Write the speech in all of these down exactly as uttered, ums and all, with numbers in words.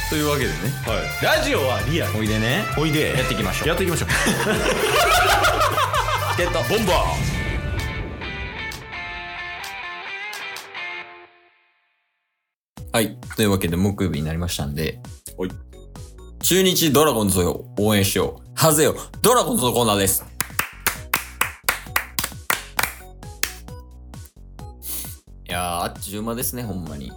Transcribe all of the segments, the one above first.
というわけでね、 はい、ラジオはリアル。 おいでね、 おいでやっていきましょう。 やっていきましょう。 ゲットボンバー。 はい、というわけで木曜日になりましたんで、 おい、 中日ドラゴンズを応援しよう、はぜよドラゴンズのコーナーです。いやー、あっちゅう間ですね、ほんまに。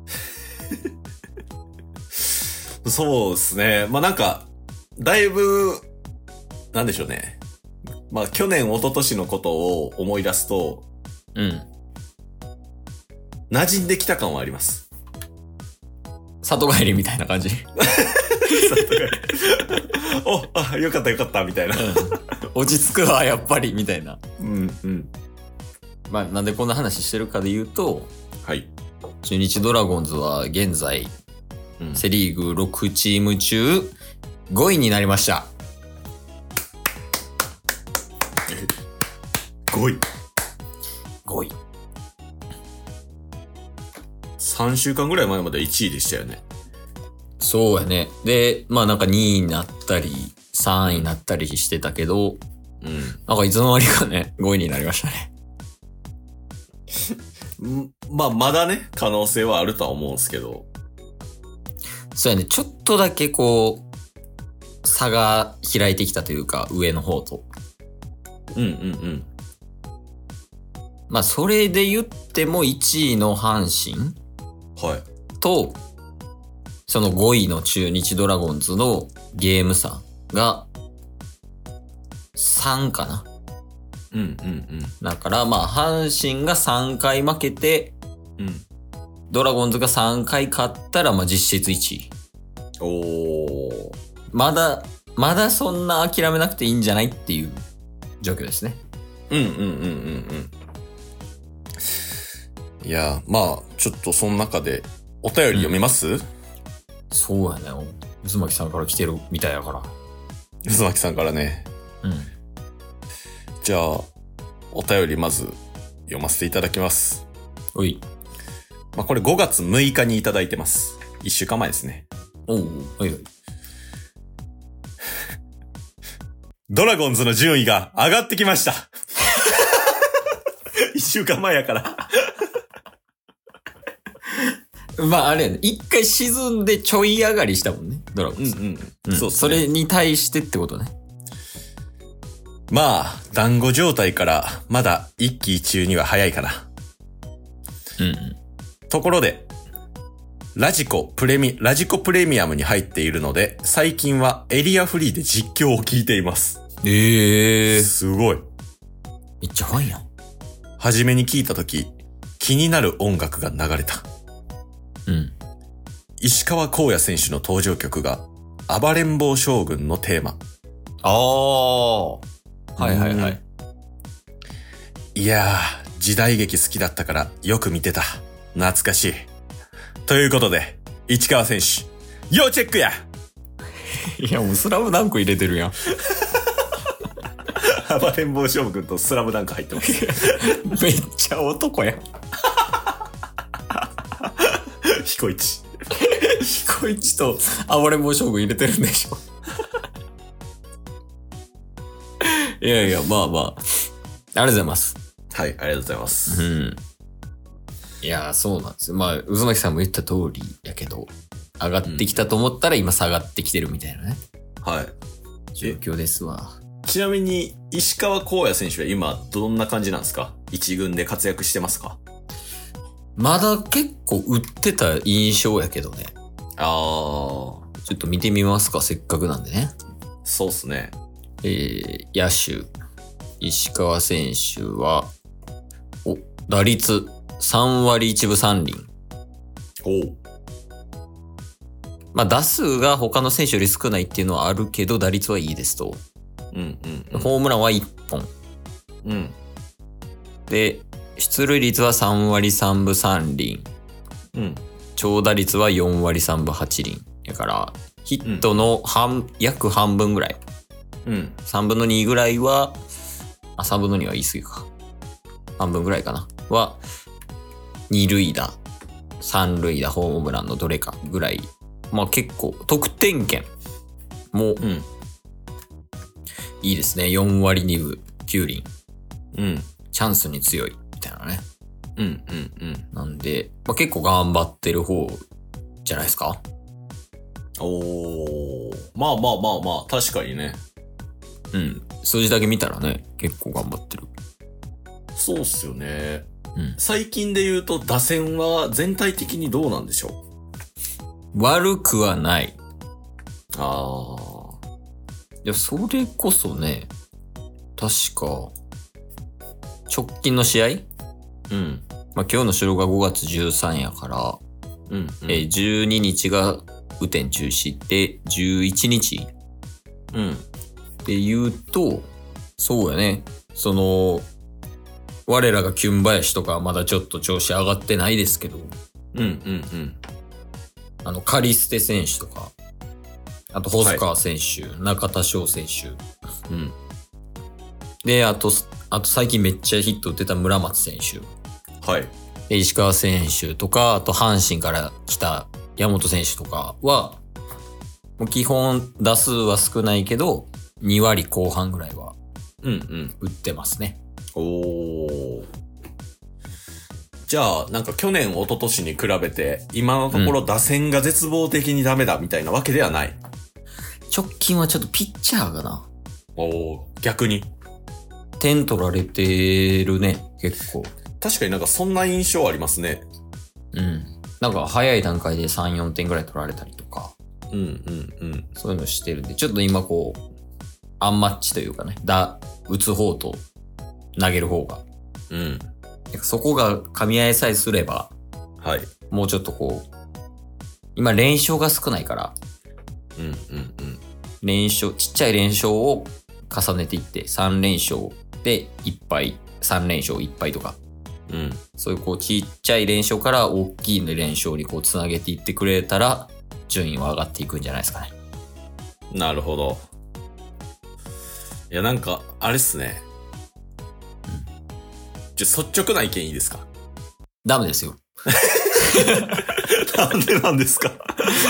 そうですね。まあなんか、だいぶ、なんでしょうね。まあ去年、一昨年のことを思い出すと、 うん。 馴染んできた感はあります。 里帰りみたいな感じ。 お、あ、よかったよかった、みたいな。 うん、落ち着くわ、やっぱり、みたいな。 うんうん。 まあ、なんでこんな話してるかで言うと、 はい。 中日ドラゴンズは現在、うん、セリーグろくチーム中ごいになりました。 ごい。 ごい。 さんしゅうかんぐらい前までいちいでしたよね。 そうやね。で、まあなんかにいになったり、さんいになったりしてたけど、 うん。 なんかいつの間にかね、ごいになりましたね。 まあ、まだね、可能性はあるとは思うんですけど。 そうやね、ちょっとだけこう、差が開いてきたというか、上の方と。 うんうんうん。 まあ、それで言ってもいちいの阪神はい。 と、そのごいの中日ドラゴンズのゲーム差がさんかな。 うんうんうん。 だからまあ、阪神がさんかい負けて、 うん。 ドラゴンズがさんかい勝ったら、まあ実質いちい。 おー。 まだ、まだそんな諦めなくていいんじゃないっていう状況ですね。 うんうんうんうんうん。いや、まあ、ちょっとその中で、お便り読みます？うん、 そうやね。渦巻さんから来てるみたいやから。 渦巻さんからね。 うん。 じゃあ、お便りまず、読ませていただきます。 おい。 まあ、これごがつむいかにいただいてます。いっしゅうかんまえですね。 おう、おいおい。 ドラゴンズの順位が上がってきました。いっしゅうかんまえやから。 まああれやね。一回沈んでちょい上がりしたもんね。ドラゴンズ。 うんうん。 うん、そう、ね、それに対してってことね。 まあ、団子状態からまだ一喜一憂には早いかな。 うんうん。 ところで、ラジコプレミ、ラジコプレミアムに入っているので、最近はエリアフリーで実況を聞いています。 ええー。 すごい。 めっちゃファンやん。 初めに聞いたとき、気になる音楽が流れた。 うん。 石川光也選手の登場曲が、暴れん坊将軍のテーマ。 ああ。はいはいはい。 いやー、時代劇好きだったからよく見てた。懐かしい。ということで、市川選手、要チェックや。 いや、もうスラムダンク入れてるやん。 暴れん坊将軍とスラムダンク入ってます。 めっちゃ男やん。 彦一。 彦一と暴れん坊将軍入れてるんでしょ。いやいや、まあまあ。ありがとうございます。 はい、ありがとうございます。 うん。いや、そうなんですよ。まあ、渦巻さんも言った通りやけど、上がってきたと思ったら今下がってきてるみたいなね。 はい。 状況ですわ。 ちなみに、石川光也選手は今どんな感じなんですか？一軍で活躍してますか？ まだ結構打ってた印象やけどね。 あー。ちょっと見てみますか、せっかくなんでね。 そうっすね。 えー、野手、石川選手は、お、打率さんわりいちぶさんりん。 おう。 まあ、打数が他の選手より少ないっていうのはあるけど、打率はいいですと。 うんうん、うん。 ホームランはいっぽん。 うん。 で、出塁率はさんわりさんぶさんりん。 うん。 長打率はよんわりさんぶはちりん。だから、ヒットの半、うん、約半分ぐらい。 うん。 さんぶんのにぐらいは、あ、さんぶんのには言い過ぎか。半分ぐらいかな。は、二塁打、三塁打、ホームランのどれかぐらいまあ結構、得点圏もうん。 いいですね。よんわりにぶ、きゅうりん。 うん。 チャンスに強い、みたいなね。 うん。うん。うん。 なんで、まあ、結構頑張ってる方じゃないですか。 おー。まあまあまあまあ、確かにね。 うん。数字だけ見たらね、結構頑張ってる。 そうっすよね。 うん。 最近で言うと、打線は全体的にどうなんでしょ悪くはない。 う？あいや、それこそね、確か、直近の試合、 ー。うん。 まあ、今日の収録がごがつじゅうさんやから、 うん、うん。 えーじゅうににちが雨天中止で、じゅういちにちうん。 で言うと、そうやね。その、我らがキュン林とかはまだちょっと調子上がってないですけど、 うん、うん、うん。 あの、カリステ選手とか、あと、細川選手、中田翔選手。 うん。 で、あと、あと最近めっちゃヒット打ってた村松選手。 はい。 で石川選手とか、あと阪神から来た山本選手とかは、もう基本打数は少ないけど、にわりこう半ぐらいはうん、うん。 打ってますね。 おー。じゃあ、なんか去年、一昨年に比べて、今のところ打線が絶望的にダメだみたいなわけではない。 直近はちょっとピッチャーがな、 おー、逆に。 点取られてるね、結構。 確かになんかそんな印象ありますね。 うん。なんか早い段階でさん、よんてんぐらい取られたりとか、 うん、うん、うん。 そういうのしてるんで、ちょっと今こう、アンマッチというかね、だ、打つ方と投げる方が。 うん。 そこが噛み合いさえすれば、 はい。 もうちょっとこう、今連勝が少ないから、 うん、うん、うん。 連勝、ちっちゃい連勝を重ねていって、さんれん勝でいっぱい、さんれん勝いっぱいとか、 うん。 そういうこうちっちゃい連勝から大きい連勝にこうつなげていってくれたら、順位は上がっていくんじゃないですかね。 なるほど。いや、なんか、あれっすね。じゃ、率直な意見いいですか？ ダメですよ。 なんでなんですか？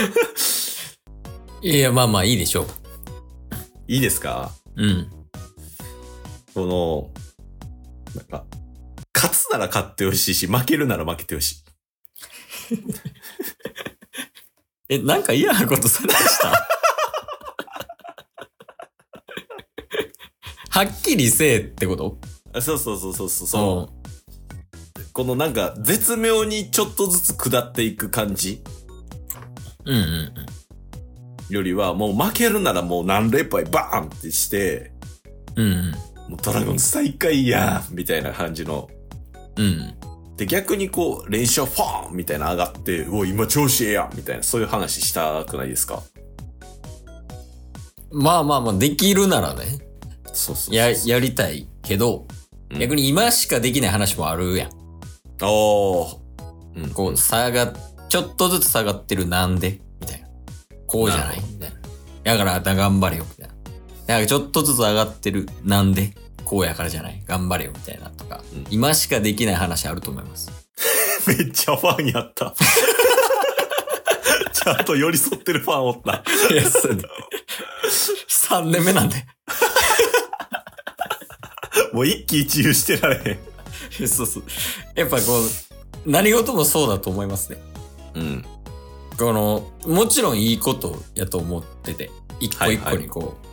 いや、まあまあいいでしょう。 いいですか？ うん。 この、なんか、勝つなら勝ってほしいし、負けるなら負けてほしい。 え、なんか嫌なことされましたはっきりせえってこと？ あ、そうそうそうそうそうそう。このなんか、絶妙にちょっとずつ下っていく感じうんうんうん。 よりは、もう負けるならもう何連敗バーンってして、 うんうん。 もうドラゴンズ最下位やーみたいな感じの。 うん。 で、逆にこう、連勝フォーンみたいな上がって、おい、今調子ええやんみたいな、そういう話したくないですか？ まあまあまあ、できるならね。 そうそうそう。 や、やりたいけど、 うん逆に今しかできない話もあるやん。 おー。うん。 こう、下が、ちょっとずつ下がってるなんでみたいな。こうじゃないみたいな。だから、だ頑張れよ、みたいな。だからちょっとずつ上がってるなんでこうやからじゃない頑張れよ、みたいなとか、 うん。 今しかできない話あると思います。 めっちゃファンやった。ちゃんと寄り添ってるファンおった。 いや、そうね。さんねんめなんで。 もう一喜一憂してられへん。 そうそう。やっぱこう、何事もそうだと思いますね。 うん。 この、もちろんいいことやと思ってて、一個一個にこう、はいはい、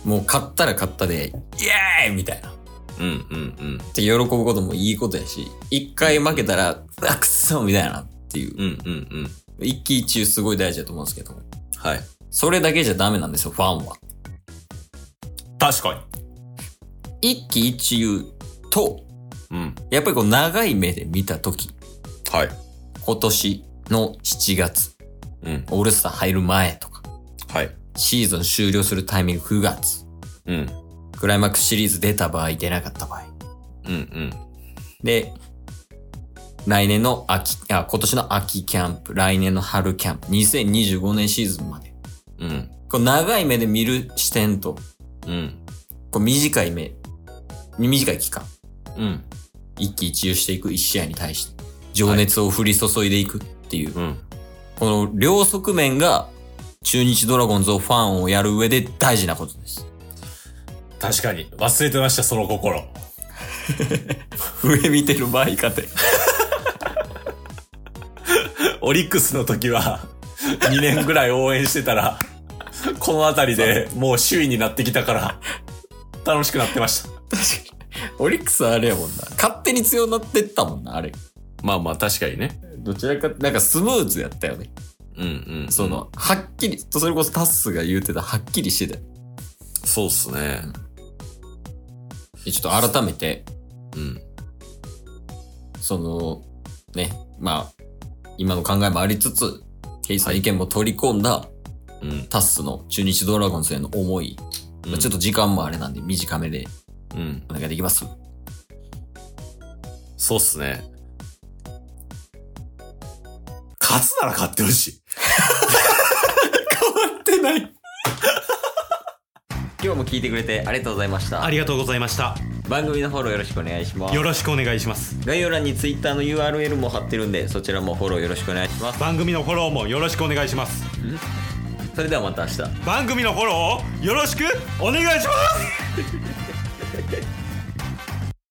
もう勝ったら勝ったで、イエーイみたいな。 うんうんうん。 って喜ぶこともいいことやし、一回負けたら、あ、くっそみたいなっていう。 うんうんうん。 一喜一憂すごい大事だと思うんですけど。 はい。 それだけじゃダメなんですよ、ファンは。 確かに。 一喜一憂と、 うん。 やっぱりこう長い目で見たとき。 はい。 今年のしちがつ。 うん。 オールスター入る前とか。 はい。 シーズン終了するタイミングくがつ。 うん。 クライマックスシリーズ出た場合、出なかった場合。 うんうん。 で、来年の秋、あ、今年の秋キャンプ、来年の春キャンプ、にせんにじゅうごねんシーズンまで。 うん。 こう長い目で見る視点と、 うん。 こう短い目、短い期間。 うん。 一喜一憂していく一試合に対して、情熱を降り注いでいくっていう。 うん。 この両側面が中日ドラゴンズをファンをやる上で大事なことです。 確かに。忘れてました、その心。 上見てる場合かて。 オリックスの時は、にねんぐらい応援してたら、このあたりでもう首位になってきたから、楽しくなってました。 確かに。オリックスはあれやもんな。勝手に強くなってったもんな、あれ。 まあまあ確かにね。 どちらか、なんかスムーズやったよね。 うんうん、うん。 その、はっきり、それこそタッスが言うてた、はっきりしてたよ。 そうっすね。 ちょっと改めて、 うん。 その、ね、まあ、今の考えもありつつ、ケイさん意見も取り込んだ、 うん。 タッスの中日ドラゴンズへの思い。 うん、 まあ、ちょっと時間もあれなんで短めで、 うん。 お願いできます？ そうっすね。勝つなら勝ってほしい。 変わってない。今日も聞いてくれてありがとうございました。 ありがとうございました。 番組のフォローよろしくお願いします。 よろしくお願いします。 概要欄に Twitter の ユーアールエル も貼ってるんで、そちらもフォローよろしくお願いします。 番組のフォローもよろしくお願いします。 それではまた明日。 番組のフォローをよろしくお願いします。